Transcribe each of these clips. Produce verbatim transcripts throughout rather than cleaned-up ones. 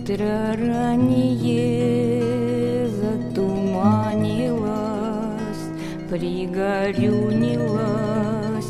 Утро раннее затуманилось, пригорюнилось,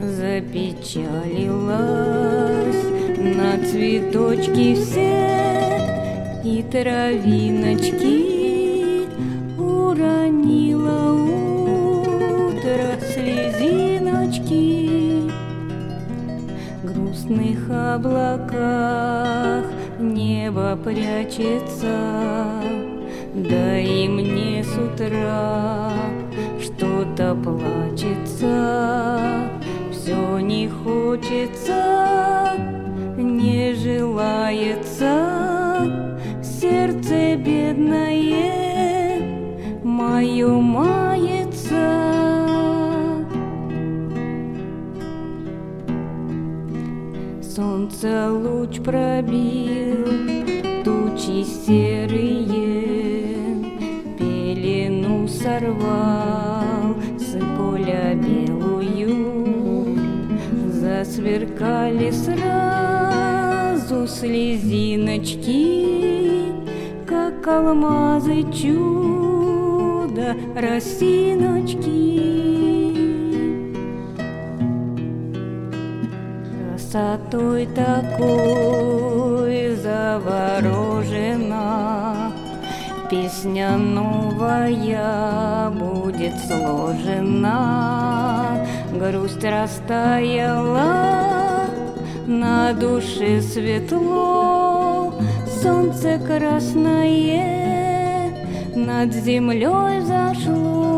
запечалилось на цветочки все и травиночки. Уронила утро слезиночки. В грустных облаках небо прячется, да и мне с утра что-то плачется. Все не хочется, не желается, сердце бедное мое мается. Солнце луч пробил тучи серые, пелену сорвал с поля белую. Засверкали сразу слезиночки, как алмазы чудо росиночки. Красотой такой заворожена, песня новая будет сложена. Грусть растаяла, на душе светло, солнце красное над землей зашло.